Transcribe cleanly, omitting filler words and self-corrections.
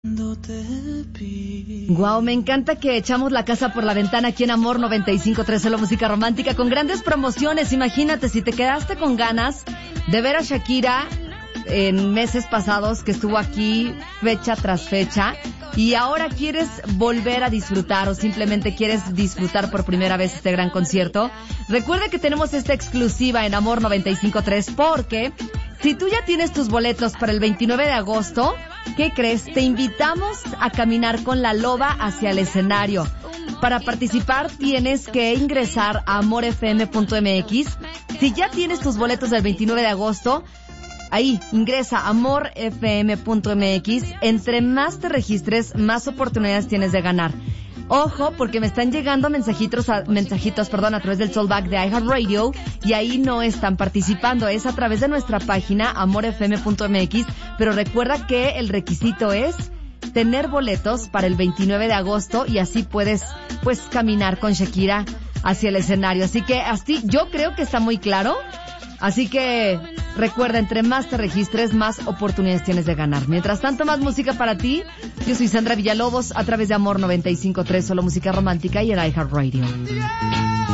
Wow, me encanta que echamos la casa por la ventana aquí en Amor 95.3, solo música romántica con grandes promociones. Imagínate, si te quedaste con ganas de ver a Shakira en meses pasados, que estuvo aquí fecha tras fecha, y ahora quieres volver a disfrutar o simplemente quieres disfrutar por primera vez este gran concierto, recuerda que tenemos esta exclusiva en Amor 95.3, porque si tú ya tienes tus boletos para el 29 de agosto, ¿qué crees? Te invitamos a caminar con la loba hacia el escenario. Para participar tienes que ingresar a amorfm.mx. Si ya tienes tus boletos del 29 de agosto, ahí, ingresa a amorfm.mx. Entre más te registres, más oportunidades tienes de ganar. Ojo, porque me están llegando mensajitos a través del Soulback de iHeartRadio y ahí no están participando. Es a través de nuestra página amorfm.mx, pero recuerda que el requisito es tener boletos para el 29 de agosto y así puedes, pues, caminar con Shakira hacia el escenario. Así que así yo creo que está muy claro. Así que recuerda, entre más te registres, más oportunidades tienes de ganar. Mientras tanto, más música para ti. Yo soy Sandra Villalobos, a través de Amor 95.3, solo música romántica y el iHeartRadio.